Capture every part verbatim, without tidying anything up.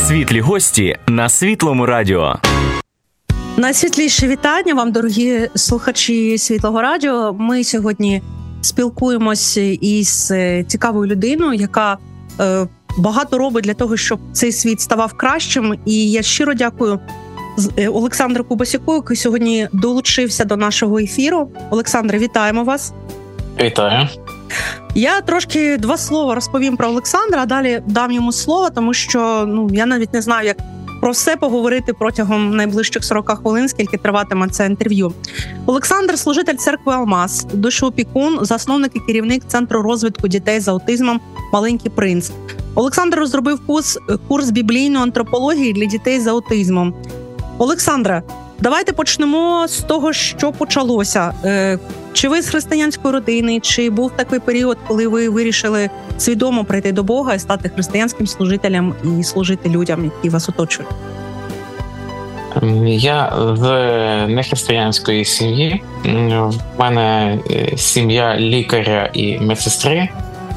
Світлі гості на Світлому радіо. Найсвітліше вітання вам, дорогі слухачі Світлого радіо. Ми сьогодні спілкуємося із цікавою людиною, яка е, багато робить для того, щоб цей світ ставав кращим. І я щиро дякую Олександру Кубасюку, який сьогодні долучився до нашого ефіру. Олександре, вітаємо вас. Вітаю. Я трошки два слова розповім про Олександра, а далі дам йому слово, тому що ну я навіть не знаю, як про все поговорити протягом найближчих сорок хвилин, скільки триватиме це інтерв'ю. Олександр – служитель церкви «Алмаз», душоопікун, засновник і керівник Центру розвитку дітей з аутизмом «Маленький принц». Олександр розробив курс, курс біблійної антропології для дітей з аутизмом. Олександре, давайте почнемо з того, що почалося. Чи ви з християнської родини, чи був такий період, коли ви вирішили свідомо прийти до Бога і стати християнським служителем і служити людям, які вас оточують? Я з нехристиянської сім'ї. В мене сім'я лікаря і медсестри.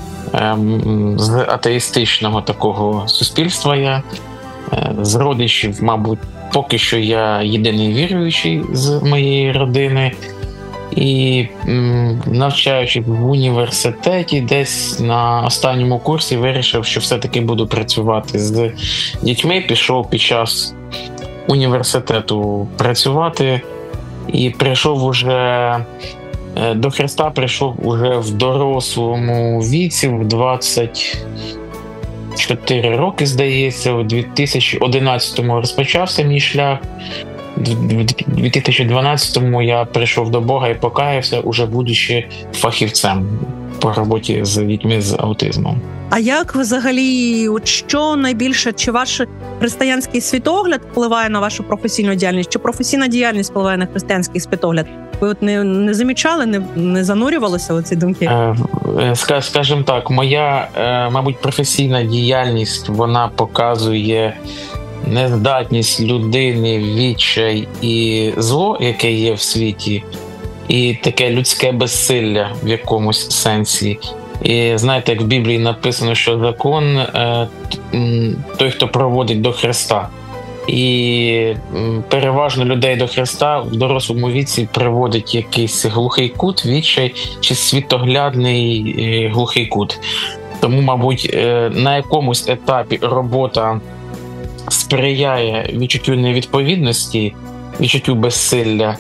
З атеїстичного такого суспільства я. З родичів, мабуть, поки що я єдиний віруючий з моєї родини. І навчаючись в університеті, десь на останньому курсі вирішив, що все-таки буду працювати з дітьми. Пішов під час університету працювати і прийшов уже до Христа, прийшов уже в дорослому віці, в двадцять чотири роки, здається, у дві тисячі одинадцятому розпочався мій шлях. У дві тисячі дванадцятому я прийшов до Бога і покаявся, уже будучи фахівцем по роботі з дітьми з аутизмом. А як ви взагалі, от що найбільше, чи ваш християнський світогляд впливає на вашу професійну діяльність, чи професійна діяльність впливає на християнський світогляд? Ви от не, не замічали, не, не занурювалися у ці думки? Е, скажімо так, моя, е, мабуть, професійна діяльність, вона показує нездатність людини, відчай і зло, яке є в світі, і таке людське безсилля в якомусь сенсі. І знаєте, як в Біблії написано, що закон е, той, хто проводить до Христа. І переважно людей до Христа в дорослому віці приводить якийсь глухий кут, відчай чи світоглядний е, глухий кут. Тому, мабуть, е, на якомусь етапі робота сприяє відчуттю невідповідності, відчуттю безсилля,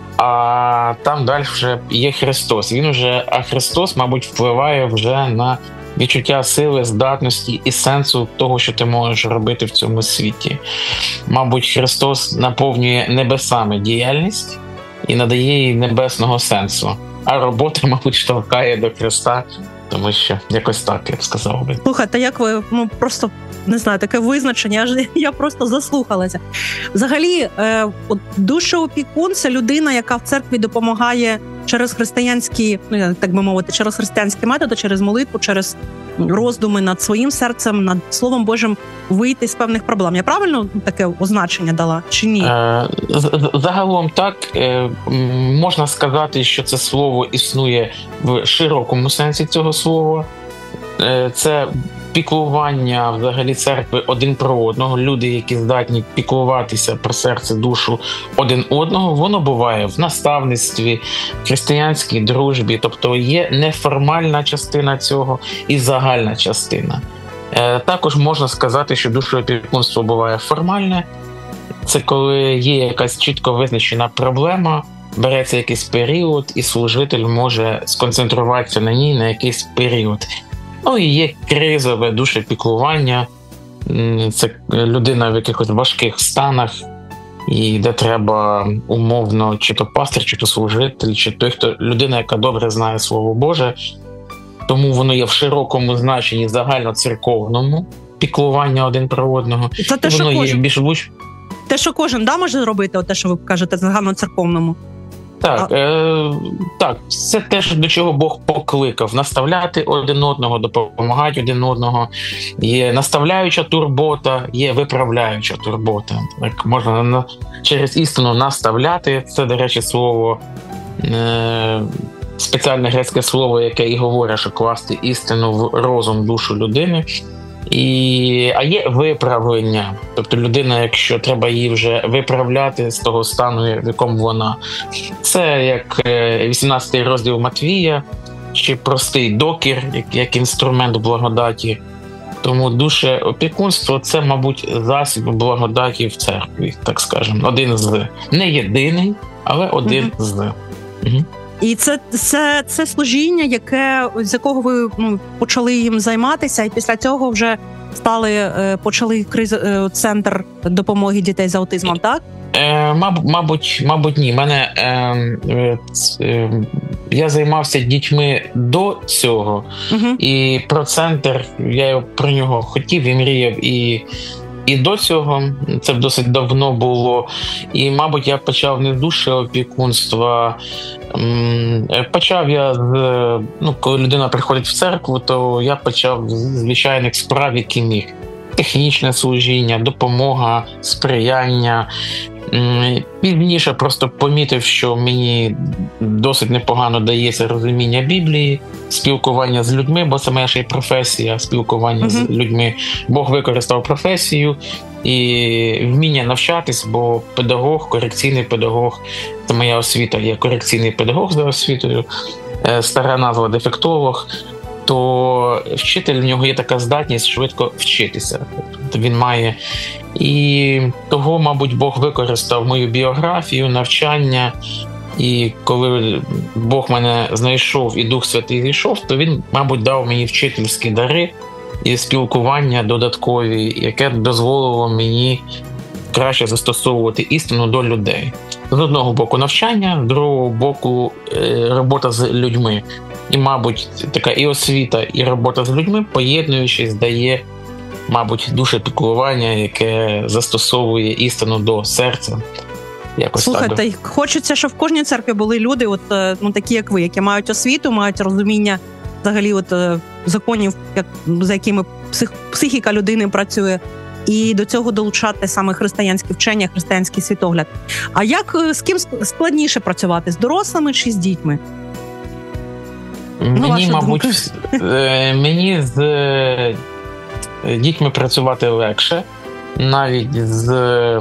а там далі вже є Христос. Він вже, а Христос, мабуть, впливає вже на відчуття сили, здатності і сенсу того, що ти можеш робити в цьому світі. Мабуть, Христос наповнює небесами діяльність і надає їй небесного сенсу, а робота, мабуть, штовхає до Христа, тому що якось так, я б сказав би. Слухайте, як ви, ну, просто, не знаю, таке визначення, я, я просто заслухалася. Взагалі, е, от душоопікун – це людина, яка в церкві допомагає через християнські, ну, так би мовити, через християнські методи, через молитву, через роздуми над своїм серцем, над Словом Божим вийти з певних проблем. Я правильно таке означення дала чи ні? Е, загалом так. Е, можна сказати, що це слово існує в широкому сенсі цього слова. Е, це піклування взагалі церкви один про одного, люди, які здатні піклуватися про серце, душу один одного, воно буває в наставництві, в християнській дружбі, тобто є неформальна частина цього і загальна частина. Е, також можна сказати, що душоопікунство буває формальне, це коли є якась чітко визначена проблема, береться якийсь період і служитель може сконцентруватися на ній на якийсь період. Ну і є кризове душепіклування, це людина в якихось важких станах, і де треба умовно чи то пастир, чи то служитель, чи той, хто людина, яка добре знає Слово Боже. Тому воно є в широкому значенні загальноцерковному піклування один про одного. Це те, що воно кожен, є більш вуч... те, що кожен да, може зробити, те, що ви кажете, загальноцерковному. Так, е, так, це те, до чого Бог покликав. Наставляти один одного, допомагати один одного. Є наставляюча турбота, є виправляюча турбота. Так, можна на, через істину наставляти. Це, до речі, слово, е, спеціальне грецьке слово, яке і говорить, що класти істину в розум, душу людини. І, а є виправлення. Тобто людина, якщо треба її вже виправляти з того стану, в якому вона. Це як вісімнадцятий розділ Матвія, чи простий докір, як, як інструмент благодаті. Тому душеопікунство – це, мабуть, засіб благодаті в церкві, так скажемо. Один з. Не єдиний, але один mm-hmm. з. Угу. І це, це, це служіння, яке, з якого ви ну, почали їм займатися, і після цього вже стали, почали криз, центр допомоги дітей з аутизмом, так? Е, мабуть, мабуть, мабуть, ні. Мене, е, е, я займався дітьми до цього, угу. і про центр, я про нього хотів і мріяв, і, і до цього, це досить давно було, і, мабуть, я почав не з душеопікунства. Почав я, ну, коли людина приходить в церкву, то я почав з звичайних справ, які міг. Технічне служіння, допомога, сприяння. Пізніше просто помітив, що мені досить непогано дається розуміння Біблії, спілкування з людьми, бо це моя ще й професія, спілкування mm-hmm. з людьми. Бог використав професію і вміння навчатись, бо педагог, корекційний педагог, це моя освіта, я корекційний педагог за освітою, стара назва дефектолог, то вчитель, в нього є така здатність швидко вчитися. Тобто він має. І того, мабуть, Бог використав мою біографію, навчання, і коли Бог мене знайшов і Дух Святий зійшов, то він, мабуть, дав мені вчительські дари і спілкування додаткові, яке дозволило мені краще застосовувати істину до людей. З одного боку навчання, з другого боку робота з людьми. І, мабуть, така і освіта, і робота з людьми, поєднуючись, дає, мабуть, душепіклування, яке застосовує істину до серця. Якось Слухайте, так. Хочеться, щоб в кожній церкві були люди, от, ну, такі як ви, які мають освіту, мають розуміння взагалі от, законів, як, за якими псих, психіка людини працює, і до цього долучати саме християнські вчення, християнський світогляд. А як, з ким складніше працювати, з дорослими чи з дітьми? Мені, ну, мабуть, мені з дітьми працювати легше, навіть з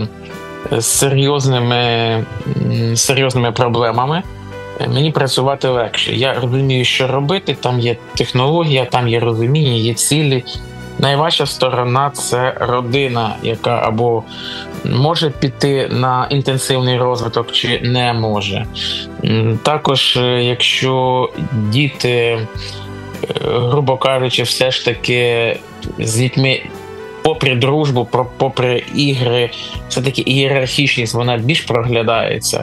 серйозними, серйозними проблемами мені працювати легше. Я розумію, що робити, там є технологія, там є розуміння, є цілі. Найважча сторона – це родина, яка або може піти на інтенсивний розвиток, чи не може. Також, якщо діти, грубо кажучи, все ж таки з дітьми, попри дружбу, попри ігри, все-таки ієрархічність, вона більш проглядається,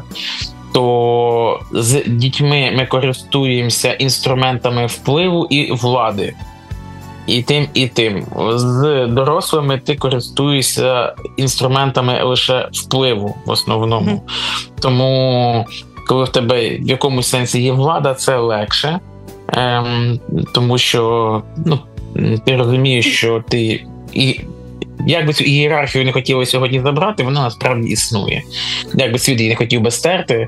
то з дітьми ми користуємося інструментами впливу і влади. І тим, і тим. З дорослими ти користуєшся інструментами лише впливу в основному. Mm-hmm. Тому, коли в тебе в якомусь сенсі є влада, це легше. Ем, тому що ну, ти розумієш, що ти... І, як би цю ієрархію не хотіли сьогодні забрати, вона насправді існує. Як би світ її не хотів би стерти,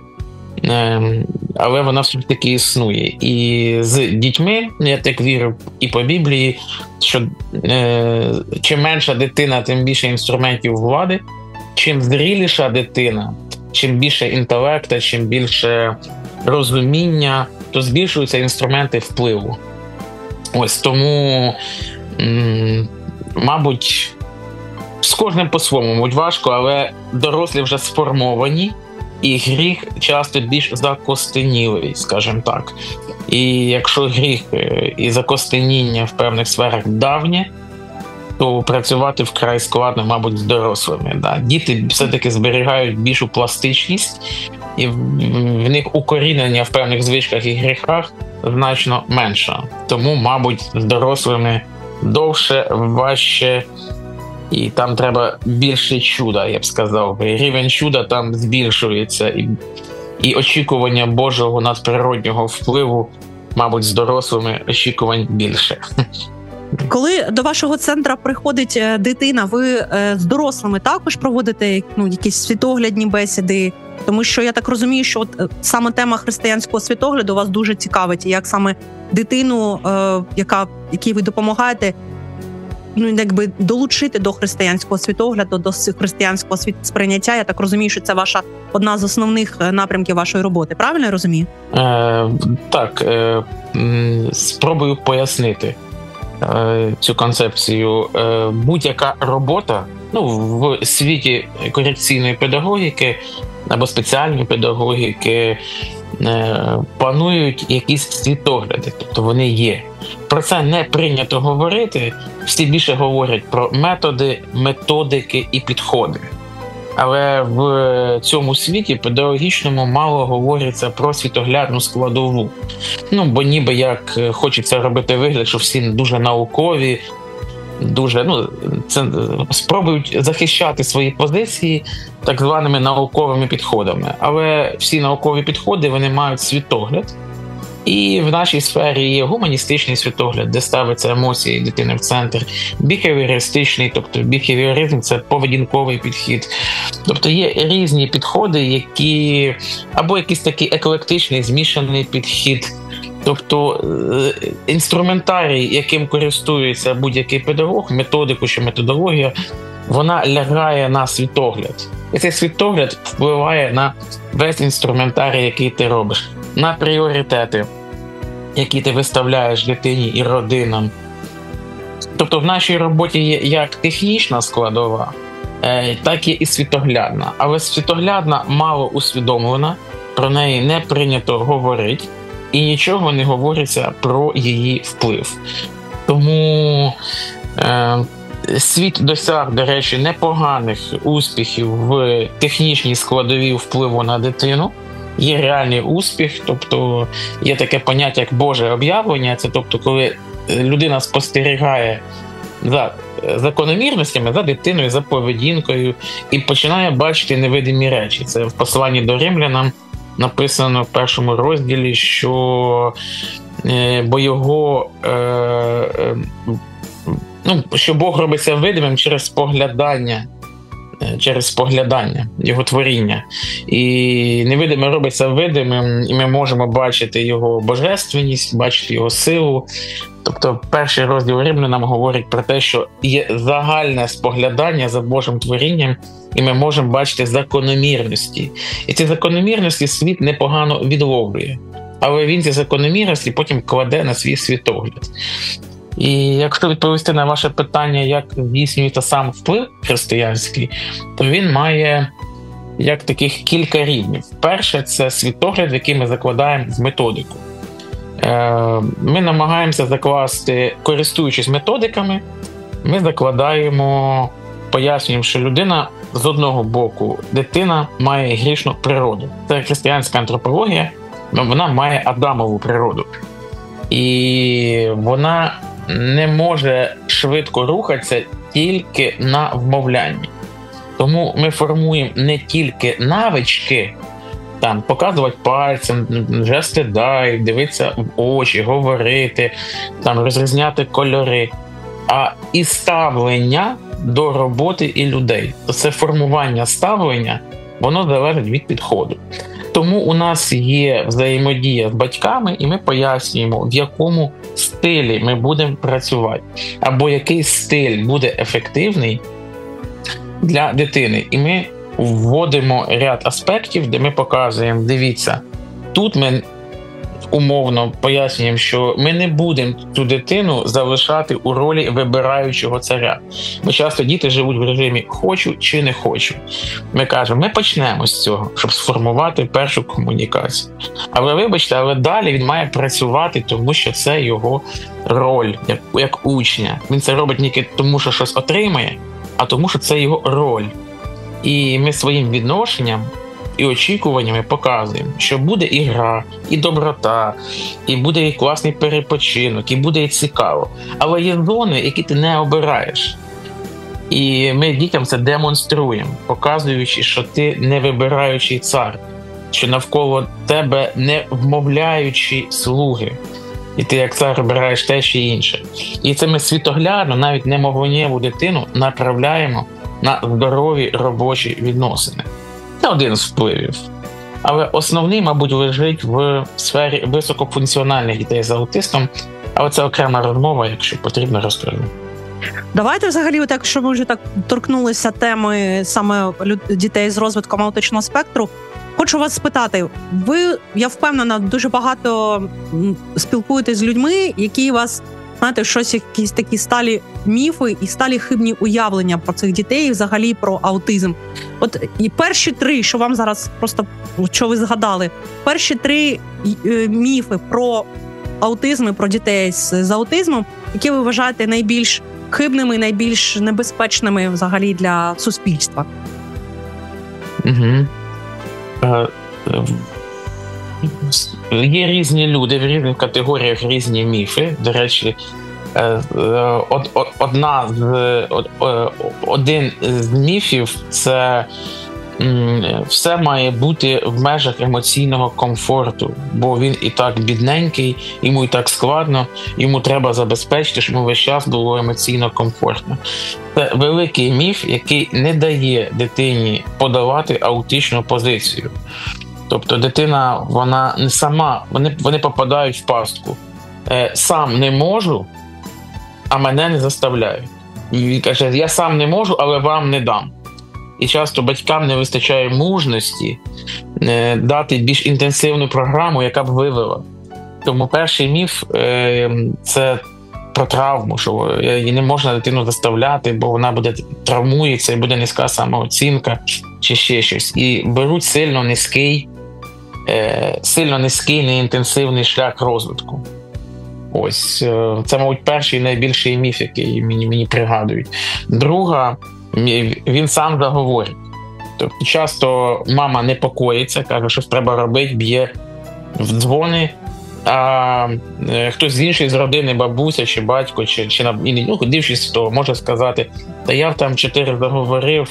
але вона все ж таки існує. І з дітьми, я так вірю і по Біблії, що е, чим менша дитина, тим більше інструментів влади, чим зріліша дитина, чим більше інтелекта, чим більше розуміння, то збільшуються інструменти впливу. Ось тому, м, мабуть, з кожним по-своєму, мабуть, важко, але дорослі вже сформовані, і гріх часто більш закостенілий, скажімо так. І якщо гріх і закостеніння в певних сферах давнє, то працювати вкрай складно, мабуть, з дорослими. Да. Діти все-таки зберігають більшу пластичність, і в них укорінення в певних звичках і гріхах значно менше. Тому, мабуть, з дорослими довше, важче, і там треба більше чуда, я б сказав. Рівень чуда там збільшується, і, і очікування Божого надприроднього впливу, мабуть, з дорослими очікувань більше. Коли до вашого центру приходить дитина, ви з дорослими також проводите ну, якісь світоглядні бесіди? Тому що я так розумію, що от саме тема християнського світогляду вас дуже цікавить, і як саме дитину, яка, якій ви допомагаєте, ну, якби долучити до християнського світогляду, до християнського світосприйняття. Я так розумію, що це ваша одна з основних напрямків вашої роботи. Правильно я розумію? Е, так, е, спробую пояснити е, цю концепцію. Е, будь-яка робота, ну, в світі корекційної педагогіки або спеціальної педагогіки е, панують якісь світогляди, тобто вони є. Про це не прийнято говорити, всі більше говорять про методи, методики і підходи. Але в цьому світі педагогічному мало говориться про світоглядну складову. Ну, бо ніби як хочеться робити вигляд, що всі дуже наукові, дуже, ну, це, спробують захищати свої позиції так званими науковими підходами. Але всі наукові підходи, вони мають світогляд. І в нашій сфері є гуманістичний світогляд, де ставиться емоції дитини в центр, біхевіористичний, тобто біхевіоризм – це поведінковий підхід. Тобто є різні підходи, які або якийсь такий еклектичний, змішаний підхід. Тобто інструментарій, яким користується будь-який педагог, методику чи методологія, вона лягає на світогляд. І цей світогляд впливає на весь інструментарій, який ти робиш, на пріоритети, які ти виставляєш дитині і родинам. Тобто в нашій роботі є як технічна складова, так і світоглядна. Але світоглядна мало усвідомлена, про неї не прийнято говорити, і нічого не говориться про її вплив. Тому е, світ досяг, до речі, непоганих успіхів в технічній складовій впливу на дитину. Є реальний успіх, тобто є таке поняття, як Боже об'явлення, це тобто, коли людина спостерігає за закономірностями, за дитиною, за поведінкою і починає бачити невидимі речі. Це в посланні до римлянам написано в першому розділі, що е, бо його е, е, ну, що Бог робиться видимим через споглядання, через споглядання його творіння. І невидиме робиться видимим, і ми можемо бачити його божественність, бачити його силу. Тобто перший розділ Римлянам говорить про те, що є загальне споглядання за Божим творінням, і ми можемо бачити закономірності. І ці закономірності світ непогано відловлює. Але він ці закономірності потім кладе на свій світогляд. І якщо відповісти на ваше питання, як здійснюється сам вплив християнський, то він має як таких кілька рівнів. Перше – це світогляд, який ми закладаємо в методику. Ми намагаємося закласти, користуючись методиками, ми закладаємо, пояснюємо, що людина з одного боку, дитина має грішну природу. Це християнська антропологія, вона має Адамову природу. І вона не може швидко рухатися тільки на вмовлянні. Тому ми формуємо не тільки навички, там, показувати пальцем, жести дай, дивитися в очі, говорити, там, розрізняти кольори, а і ставлення до роботи і людей. Це формування ставлення, воно залежить від підходу. Тому у нас є взаємодія з батьками, і ми пояснюємо, в якому стилі ми будемо працювати, або який стиль буде ефективний для дитини. І ми вводимо ряд аспектів, де ми показуємо, дивіться, тут ми умовно пояснюємо, що ми не будемо цю дитину залишати у ролі вибираючого царя. Бо часто діти живуть в режимі «хочу чи не хочу». Ми кажемо, ми почнемо з цього, щоб сформувати першу комунікацію. Але вибачте, але далі він має працювати, тому що це його роль, як, як учня. Він це робить не тому, що щось отримає, а тому, що це його роль. І ми своїм відношенням і очікуваннями показуємо, що буде і гра, і доброта, і буде і класний перепочинок, і буде і цікаво. Але є зони, які ти не обираєш. І ми дітям це демонструємо, показуючи, що ти не вибираючий цар, що навколо тебе не вмовляючі слуги. І ти як цар обираєш те чи інше. І це ми світоглядно, навіть немовленнєву дитину, направляємо на здорові робочі відносини. Це один з впливів. Але основний, мабуть, лежить в сфері високофункціональних дітей з аутистом, але це окрема розмова, якщо потрібно, розкажу. Давайте взагалі, от якщо ми вже так торкнулися теми саме дітей з розвитком аутичного спектру, хочу вас спитати, ви, я впевнена, дуже багато спілкуєтесь з людьми, які вас, знаєте, щось, якісь такі сталі міфи і сталі хибні уявлення про цих дітей і взагалі про аутизм. От і перші три, що вам зараз просто, що ви згадали, перші три міфи про аутизм і про дітей з, з аутизмом, які ви вважаєте найбільш хибними, найбільш небезпечними взагалі для суспільства? Угу. Е, е, є різні люди, в різних категоріях різні міфи. До речі, е, е, од, од, одна з, од, один з міфів – це все має бути в межах емоційного комфорту, бо він і так бідненький, йому і так складно, йому треба забезпечити, щоб йому весь час було емоційно комфортно. Це великий міф, який не дає дитині подавати аутичну позицію. Тобто дитина, вона не сама, вони, вони попадають в пастку. Сам не можу, а мене не заставляють. І він каже, я сам не можу, але вам не дам. І часто батькам не вистачає мужності е, дати більш інтенсивну програму, яка б вивела. Тому перший міф е, – це про травму, що її не можна дитину заставляти, бо вона буде травмується і буде низька самооцінка чи ще щось. І беруть сильно низький, е, сильно низький, неінтенсивний шлях розвитку. Ось, е, це, мабуть, перший найбільший міф, який мені, мені пригадують. Друга, він сам заговорить. Тобто часто мама непокоїться, каже, що треба робити, б'є в дзвони, а хтось з іншої з родини, бабуся чи батько, чи, чи ну, дивлячись, то може сказати, та я там чотири заговорив,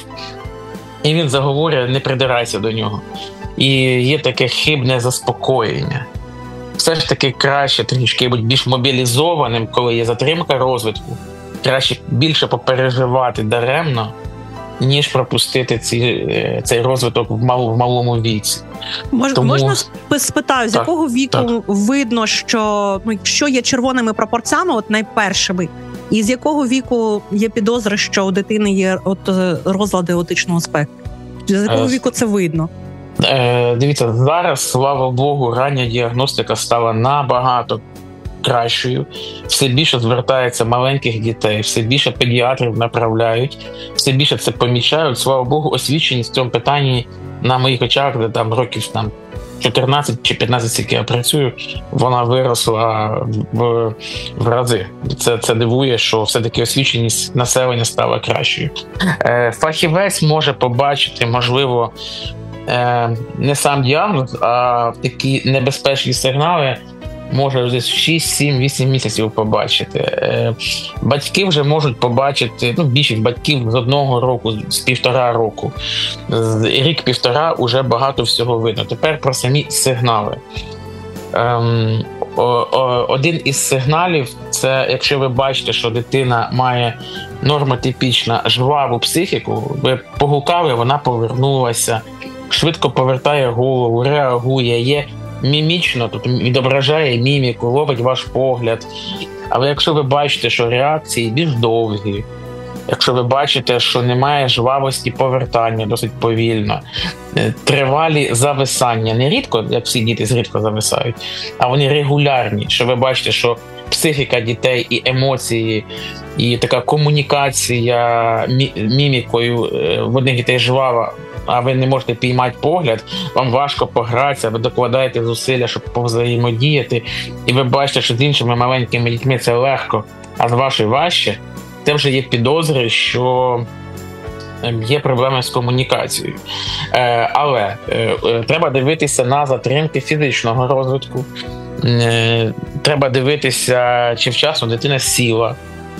і він заговорює, не придирайся до нього. І є таке хибне заспокоєння. Все ж таки краще трішки бути більш мобілізованим, коли є затримка розвитку, краще більше попереживати даремно, ніж пропустити ці, цей розвиток в, мал, в малому віці. Мож, Тому... Можна спитаю, з так, якого віку так. видно, що, ну, що є червоними прапорцями, от найпершими, і з якого віку є підозри, що у дитини є от, розлади аутичного спектру? З якого е... віку це видно? Е, дивіться, зараз, слава Богу, рання діагностика стала набагато кращою, все більше звертається маленьких дітей, все більше педіатрів направляють, все більше це помічають. Слава Богу, освіченість в цьому питанні на моїх очах, де там років там чотирнадцять чи п'ятнадцять, скільки я працюю, вона виросла в, в рази. Це, це дивує, що все-таки освіченість населення стала кращою. Е, фахівець може побачити, можливо, е, не сам діагноз, а такі небезпечні сигнали може десь шість, сім, вісім місяців побачити. Батьки вже можуть побачити, ну, більшість батьків з одного року, з півтора року. Рік-півтора вже багато всього видно. Тепер про самі сигнали. Ем, о, о, один із сигналів – це якщо ви бачите, що дитина має нормотипічну жваву психіку, ви погукали, вона повернулася, швидко повертає голову, реагує, є мімічно, тобто відображає міміку, ловить ваш погляд. Але якщо ви бачите, що реакції більш довгі, якщо ви бачите, що немає жвавості повертання досить повільно, тривалі зависання, не рідко, як всі діти зрідко зависають, а вони регулярні, що ви бачите, що психіка дітей і емоції, і така комунікація мімікою в одних дітей жвава, а ви не можете піймати погляд, вам важко погратися, ви докладаєте зусилля, щоб повзаємодіяти, і ви бачите, що з іншими маленькими дітьми це легко, а з вашою важче, це вже є підозри, що є проблеми з комунікацією. Е, але е, треба дивитися на затримки фізичного розвитку, е, треба дивитися, чи вчасно дитина сіла,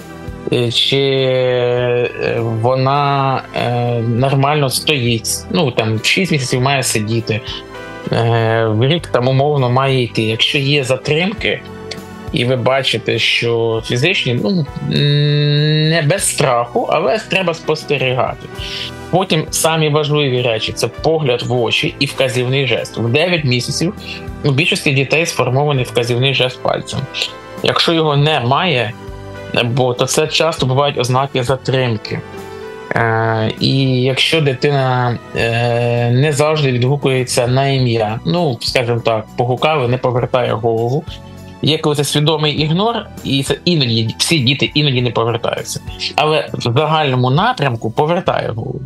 чи вона е, нормально стоїть, ну там шість місяців має сидіти, е, в рік там умовно має йти. Якщо є затримки, і ви бачите, що фізичні, ну не без страху, але треба спостерігати. Потім самі важливі речі – це погляд в очі і вказівний жест. В дев'ять місяців у більшості дітей сформований вказівний жест пальцем. Якщо його немає, бо то це часто бувають ознаки затримки. Е, і якщо дитина е, не завжди відгукується на ім'я, ну, скажімо так, погукали, не повертає голову, є коли це свідомий ігнор, і це іноді, всі діти іноді не повертаються. Але в загальному напрямку повертає голову.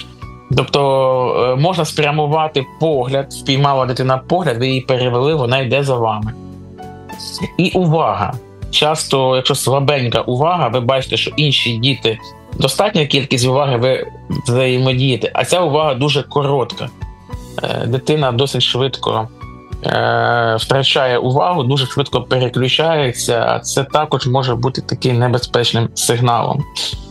Тобто можна спрямувати погляд, впіймала дитина погляд, ви її перевели, вона йде за вами. І увага. Часто, якщо слабенька увага, ви бачите, що інші діти, достатня кількість уваги ви взаємодієте, а ця увага дуже коротка. Дитина досить швидко е, втрачає увагу, дуже швидко переключається, а це також може бути таким небезпечним сигналом.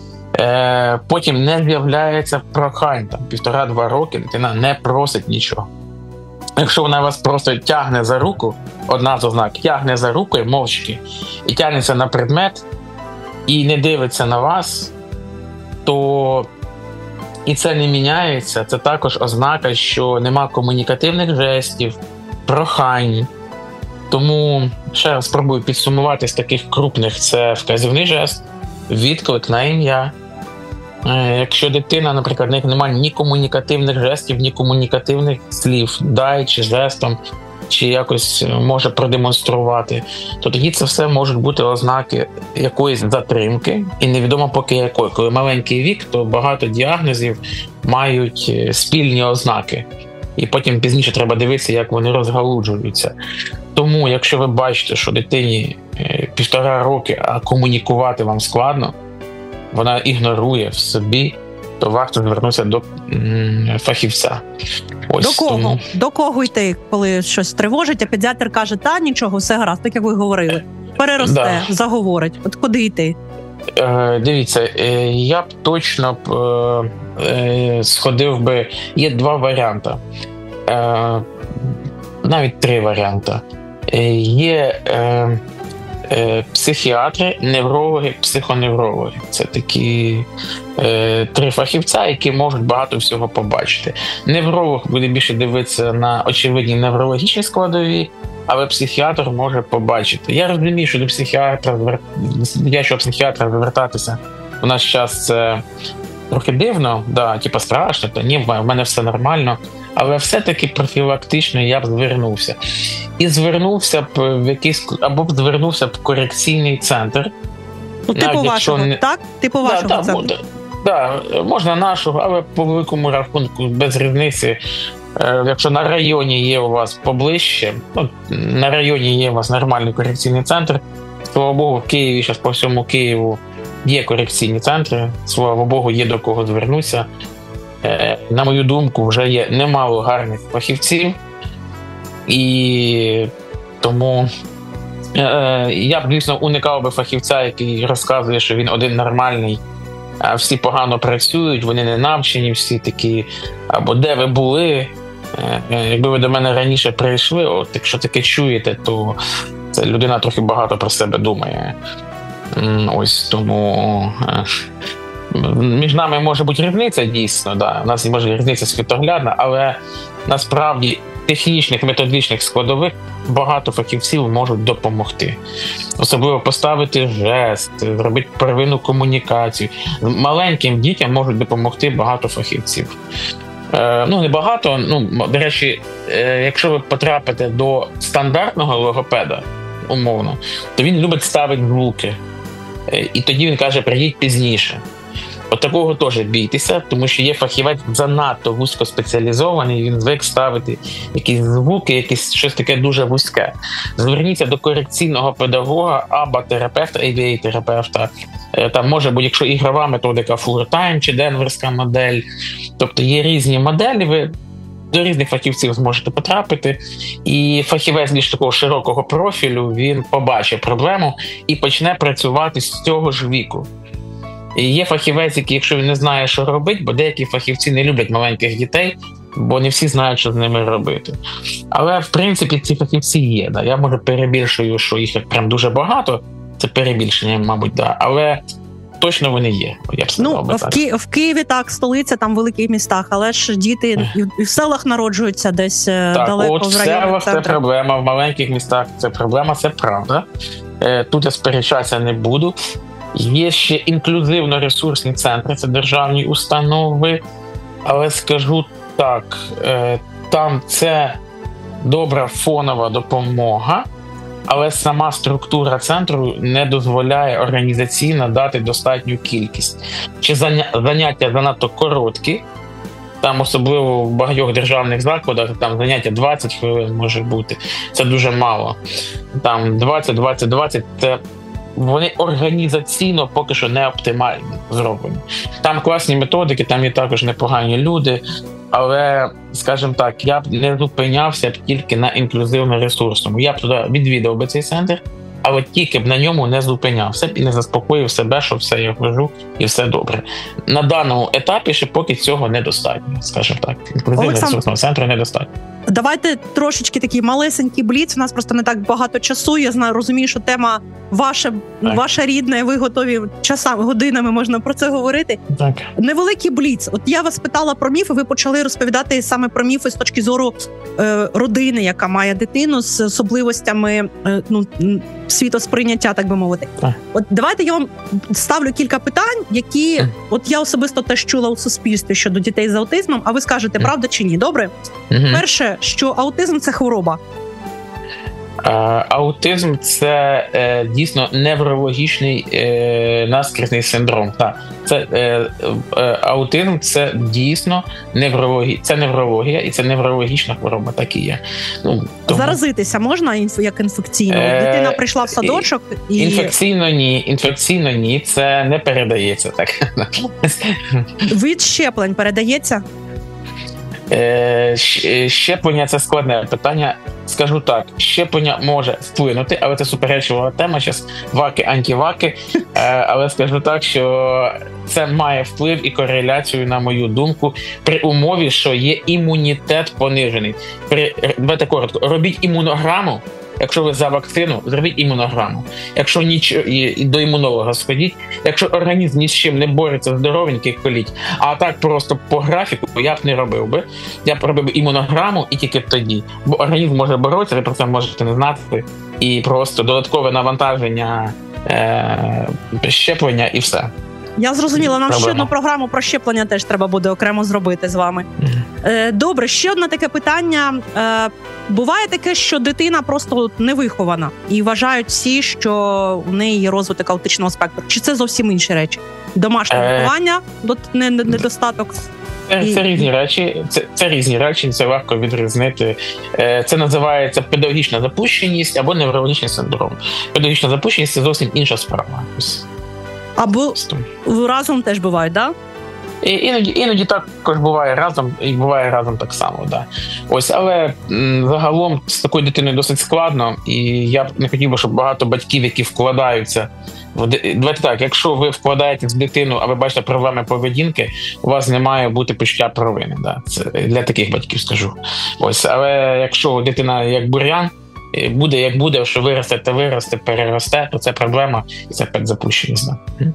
Е, потім не з'являється прохань, там півтора-два роки дитина не просить нічого. Якщо вона вас просто тягне за руку, одна з ознак, тягне за руку і мовчки, і тягнеться на предмет, і не дивиться на вас, то і це не міняється, це також ознака, що нема комунікативних жестів, прохань. Тому ще раз спробую підсумувати з таких крупних: це вказівний жест, відклик на ім'я. Якщо дитина, наприклад, в них немає ні комунікативних жестів, ні комунікативних слів, дай чи жестом, чи якось може продемонструвати, то тоді це все можуть бути ознаки якоїсь затримки, і невідомо поки якої. Коли маленький вік, то багато діагнозів мають спільні ознаки. І потім пізніше треба дивитися, як вони розгалуджуються. Тому, якщо ви бачите, що дитині півтора роки, а комунікувати вам складно, вона ігнорує в собі, то варто звернутися до м, фахівця. Ось, до кого? Тому... До кого йти, коли щось тривожить, а педіатр каже, та нічого, все гаразд, так як ви говорили. Переросте, да. Заговорить. От куди йти? Е, дивіться, е, я б точно б е, сходив би, є два варіанти. Е, навіть три варіанти. Е, є е, е, психіатри, неврологи, психоневрологи. Це такі е, три фахівця, які можуть багато всього побачити. Невролог буде більше дивитися на очевидні неврологічні складові, але психіатр може побачити. Я розумію, що до психіатра, я що психіатра звертатися у наш час це трохи дивно, да, типу страшно, та ні, в мене все нормально, але все-таки профілактично я б звернувся. І звернувся б в якийсь, або б звернувся б в корекційний центр. Ну, типу вашого, не... так? Типу да, вашого да, центру. Так, да, можна нашого, але по великому рахунку без різниці. Якщо на районі є у вас поближче, ну, на районі є у вас нормальний корекційний центр, слава Богу, в Києві, зараз по всьому Києву є корекційні центри, слава Богу, є до кого звернутися. На мою думку, вже є немало гарних фахівців, і тому я б, звісно, уникав би фахівця, який розказує, що він один нормальний, а всі погано працюють, вони не навчені, всі такі, або де ви були. Якби ви до мене раніше прийшли, от якщо таке чуєте, то ця людина трохи багато про себе думає. Ось тому між нами може бути різниця, дійсно, да. У нас може різниця світоглядна, але насправді технічних, методичних складових багато фахівців можуть допомогти. Особливо поставити жест, зробити первинну комунікацію. Маленьким дітям можуть допомогти багато фахівців. Е, ну, не багато, ну, до речі, е, якщо ви потрапите до стандартного логопеда, умовно, то він любить ставити звуки. Е, і тоді він каже, прийдіть пізніше. От такого теж бійтеся, тому що є фахівець занадто вузькоспеціалізований, він звик ставити якісь звуки, якісь щось таке дуже вузьке. Зверніться до корекційного педагога або терапевта, ей ді ей-терапевта. Там може бути, якщо ігрова методика фултайм чи денверська модель. Тобто є різні моделі, ви до різних фахівців зможете потрапити. І фахівець більш такого широкого профілю, він побачить проблему і почне працювати з цього ж віку. І є фахівець, який, якщо він не знає, що робити, бо деякі фахівці не люблять маленьких дітей, бо не всі знають, що з ними робити. Але, в принципі, ці фахівці є. Да. Я, може, перебільшую, що їх прям дуже багато, це перебільшення, мабуть, да. Але точно вони є. Я б сказав, ну, в, Ки- в Києві так, столиця, там в великих містах, але ж діти і в селах народжуються десь так, далеко от в районі. В селах це проблема, в маленьких містах це проблема, це правда. Тут я сперечатися не буду. Є ще інклюзивно-ресурсні центри, це державні установи, але скажу так, там це добра фонова допомога, але сама структура центру не дозволяє організаційно дати достатню кількість. Чи заняття занадто короткі, там особливо в багатьох державних закладах, там заняття двадцять хвилин може бути, це дуже мало. Там двадцять двадцять двадцять це вони організаційно поки що не оптимально зроблені. Там класні методики, там є також непогані люди, але, скажімо так, я б не зупинявся б тільки на інклюзивно-ресурсному. Я б туди відвідав би цей центр, але тільки б на ньому не зупинявся б і не заспокоїв себе, що все я хожу і все добре. На даному етапі ще поки цього недостатньо, скажімо так. Інклюзивно-ресурсного центру недостатньо. Давайте трошечки такий малесенький бліц. У нас просто не так багато часу. Я знаю, розумію, що тема ваша, ваша рідна, і ви готові часами, годинами можна про це говорити. Так. Невеликий бліц. От я вас питала про міфи, ви почали розповідати саме про міфи з точки зору е, родини, яка має дитину з особливостями е, ну, світосприйняття, так би мовити. Так. От давайте я вам ставлю кілька питань, які mm. от я особисто теж чула у суспільстві щодо дітей з аутизмом, а ви скажете, mm. правда чи ні? Добре? Mm-hmm. Перше, що аутизм – це хвороба. Аутизм – це е, дійсно неврологічний е, наскрізний синдром. Так. Це, е, е, аутизм – це дійсно неврологія, це неврологія і це неврологічна хвороба, так і є. Ну, тому... Заразитися можна як інфекційно? Е, Дитина прийшла в садочок і… Інфекційно ні, інфекційно ні, це не передається так. Від щеплень передається? Е, щеплення – це складне питання. Скажу так, щеплення може вплинути, але це суперечлива тема, зараз ваки, антиваки, але скажу так, що це має вплив і кореляцію, на мою думку, при умові, що є імунітет понижений. При, давайте коротко, робіть імунограму, якщо ви за вакцину, зробіть імунограму. Якщо ніч... і до імунолога сходіть, якщо організм ні з чим не бореться, здоровенький, коліть. А так просто по графіку я б не робив би. Я б робив би імунограму і тільки тоді. Бо організм може боротися, ви про це можете не знати. І просто додаткове навантаження, е... щеплення і все. Я зрозуміла, нам Проблема. ще одну програму про щеплення теж треба буде окремо зробити з вами. Mm-hmm. Добре, ще одне таке питання. Буває таке, що дитина просто невихована і вважають всі, що у неї є розвиток аутичного спектру. Чи це зовсім інші речі? Домашнє е... виховання, недостаток? Це, і... це різні речі, це, це різні речі, це легко відрізнити. Це називається педагогічна запущеність або неврологічний синдром. Педагогічна запущеність – це зовсім інша справа. Або разом теж бувають, так? Да? Іноді, іноді також буває разом, і буває разом так само, да. Ось, але м, загалом з такою дитиною досить складно, і я б не хотів би, щоб багато батьків, які вкладаються в давайте так, якщо ви вкладаєтесь в дитину, а ви бачите проблеми поведінки, у вас не має бути почуття провини, да. Це для таких батьків скажу. Ось, але якщо дитина як бур'ян, буде як буде, що виросте, то виросте, переросте, то це проблема, і це підзапущеність.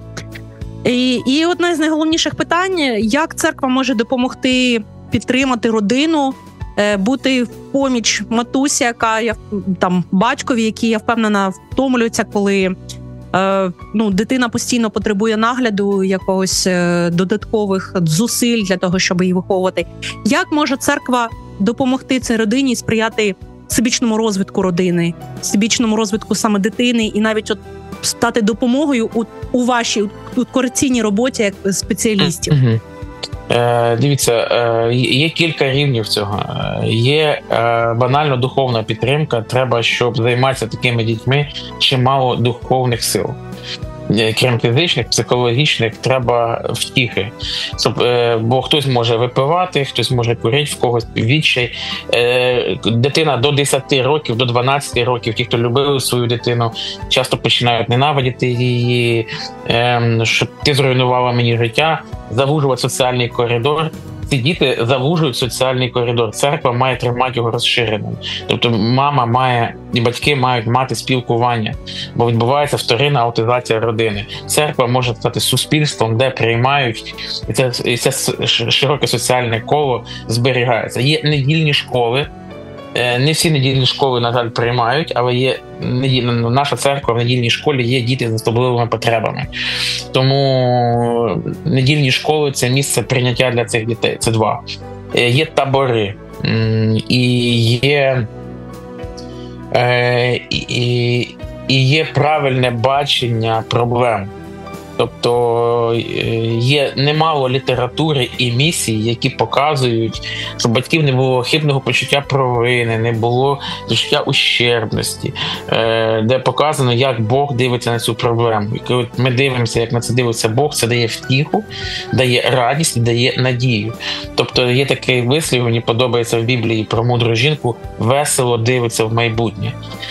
І, і одне з найголовніших питань, як церква може допомогти підтримати родину, бути в поміч матусі, яка я там батькові, які, я впевнена, втомлюються, коли е, ну, дитина постійно потребує нагляду, якогось е, додаткових зусиль для того, щоб її виховувати. Як може церква допомогти цій родині і сприяти всебічному розвитку родини, всебічному розвитку саме дитини і навіть от стати допомогою у, у вашій у корекційній роботі як спеціалістів? Mm-hmm. Е, дивіться, е, є кілька рівнів цього. Є е, банально духовна підтримка. Треба, щоб займатися такими дітьми, чимало духовних сил. Крім фізичних, психологічних, треба втіхи. Бо хтось може випивати, хтось може курити, в когось відчай. Дитина до десяти років, до дванадцяти років, ті, хто любили свою дитину, часто починають ненавидіти її, що ти зруйнувала мені життя, завужувати соціальний коридор. Ці діти завужують соціальний коридор. Церква має тримати його розширеним. Тобто мама має і батьки мають мати спілкування, бо відбувається вторинна аутизація родини. Церква може стати суспільством, де приймають, і це, і це широке соціальне коло зберігається. Є недільні школи, Не всі недільні школи, на жаль, приймають, але є наша церква в недільній школі є діти з особливими потребами. Тому недільні школи – це місце прийняття для цих дітей. Це два. Є табори і є, і, і є правильне бачення проблем. Тобто є немало літератури і місій, які показують, що батьків не було хибного почуття провини, не було почуття ущербності, де показано, як Бог дивиться на цю проблему. І коли ми дивимося, як на це дивиться Бог, це дає втіху, дає радість, дає надію. Тобто є такий вислів, мені подобається в Біблії про мудру жінку, весело дивиться в майбутнє.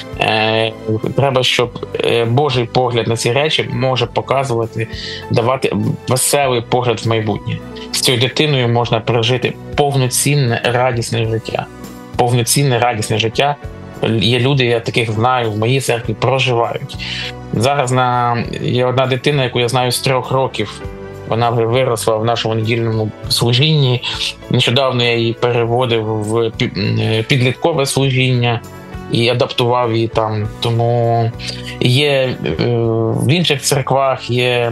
Треба, щоб Божий погляд на ці речі може показувати, давати веселий погляд в майбутнє. З цією дитиною можна прожити повноцінне, радісне життя. Повноцінне, радісне життя. Є люди, я таких знаю, в моїй церкві проживають. Зараз на... є одна дитина, яку я знаю з трьох років. Вона вже виросла в нашому недільному служінні. Нещодавно я її переводив в підліткове служіння і адаптував її там. Тому є в інших церквах, є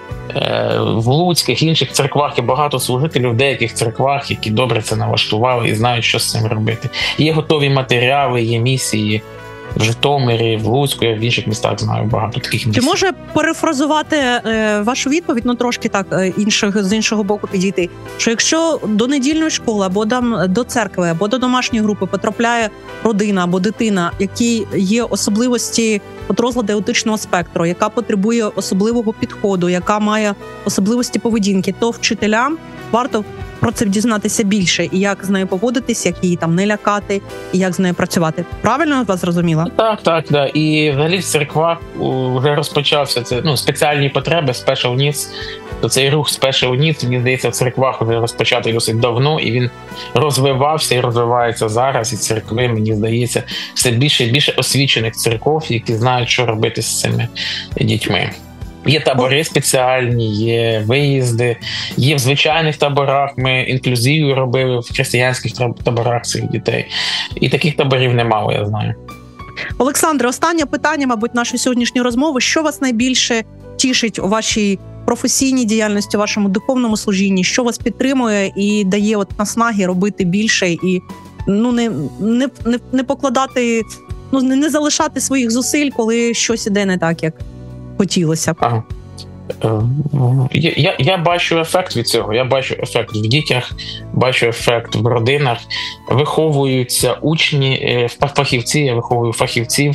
в Луцьких, інших церквах є багато служителів в деяких церквах, які добре це налаштували і знають, що з цим робити. Є готові матеріали, є місії в Житомирі, в Луцьку, я в інших містах знаю багато таких місій. Чи може перефразувати е, вашу відповідь, ну трошки так інших, з іншого боку підійти, що якщо до недільної школи, або там, до церкви, або до домашньої групи потрапляє родина або дитина, якій є особливості от розлади аутичного спектру, яка потребує особливого підходу, яка має особливості поведінки, то вчителям варто про це дізнатися більше, і як з нею поводитись, як її там не лякати, і як з нею працювати. Правильно я вас зрозуміла? Так, так, да. І взагалі в церквах вже розпочався це, ну, спеціальні потреби, special needs. То цей рух special needs, мені здається, в церквах вже розпочатий досить давно, і він розвивався і розвивається зараз. І церкви, мені здається, все більше і більше освічених церков, які знають, що робити з цими дітьми. Є табори спеціальні, є виїзди, є в звичайних таборах, ми інклюзію робили в християнських таборах цих дітей. І таких таборів немало, я знаю. Олександре, останнє питання, мабуть, нашої сьогоднішньої розмови. Що вас найбільше тішить у вашій професійній діяльності, у вашому духовному служінні? Що вас підтримує і дає от наснаги робити більше і ну, не, не, не, не покладати, ну, не залишати своїх зусиль, коли щось іде не так, як хотілося б? Ага. Я, я, я бачу ефект від цього. Я бачу ефект в дітях, бачу ефект в родинах. Виховуються учні, фахівці, я виховую фахівців.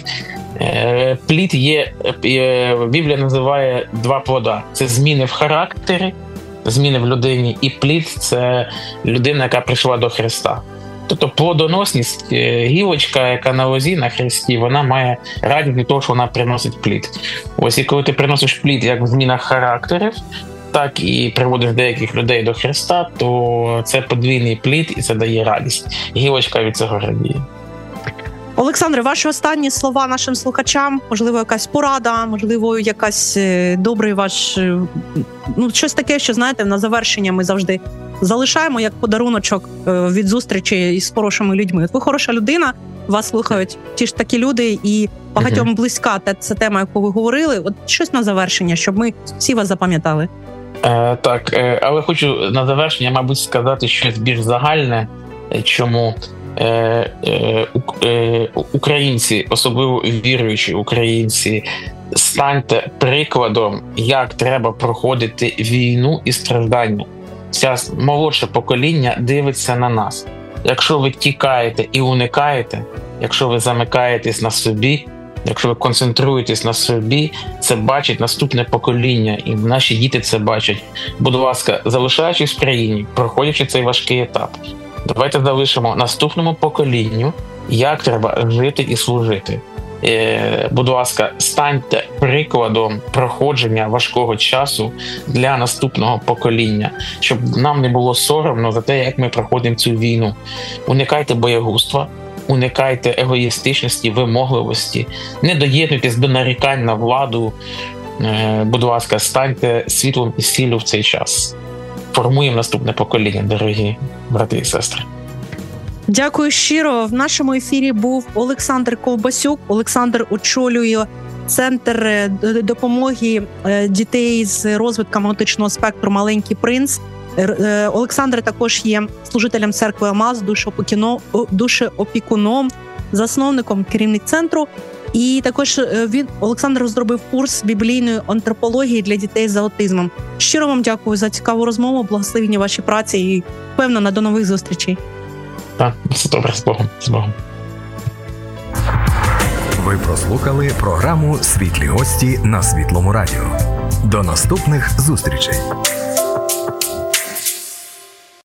Плід є, Біблія називає два плода. Це зміни в характері, зміни в людині, і плід – це людина, яка прийшла до Христа. Тобто плодоносність, гілочка, яка на лозі на хресті, вона має радість від того, що вона приносить плід. Ось і коли ти приносиш плід як в змінах характерів, так і приводиш деяких людей до Христа, то це подвійний плід і це дає радість. Гілочка від цього радіє. Олександре, ваші останні слова нашим слухачам, можливо, якась порада, можливо, якась добрий ваш, ну, щось таке, що, знаєте, на завершення ми завжди залишаємо як подаруночок від зустрічі із хорошими людьми. От ви хороша людина, вас слухають ті ж такі люди, і багатьом близька це тема, яку ви говорили. От щось на завершення, щоб ми всі вас запам'ятали. Е, так, е, але хочу на завершення, мабуть, сказати щось більш загальне, чому е, е, е, українці, особливо віруючі українці, станьте прикладом, як треба проходити війну і страждання. Ця молодше покоління дивиться на нас. Якщо ви тікаєте і уникаєте, якщо ви замикаєтесь на собі, якщо ви концентруєтесь на собі, це бачить наступне покоління, і наші діти це бачать. Будь ласка, залишаючись в країні, проходячи цей важкий етап, давайте залишимо наступному поколінню, як треба жити і служити. Будь ласка, станьте прикладом проходження важкого часу для наступного покоління, щоб нам не було соромно за те, як ми проходимо цю війну. Уникайте боягузтва, уникайте егоїстичності, вимогливості, не доєднуйтесь до нарікань на владу. Будь ласка, станьте світлом і сіллю в цей час. Формуємо наступне покоління, дорогі брати і сестри. Дякую щиро. В нашому ефірі був Олександр Ковбасюк. Олександр очолює Центр допомоги дітей з розвитком аутичного спектру «Маленький принц». Олександр також є служителем церкви ОМАЗ, душеопікуном, засновником, керівник центру. І також він, Олександр, розробив курс біблійної антропології для дітей з аутизмом. Щиро вам дякую за цікаву розмову, благословення вашій праці і, впевнена, до нових зустрічей. Так, все добре, з Богом, з Богом. Ви прослухали програму «Світлі гості» на Світлому радіо. До наступних зустрічей!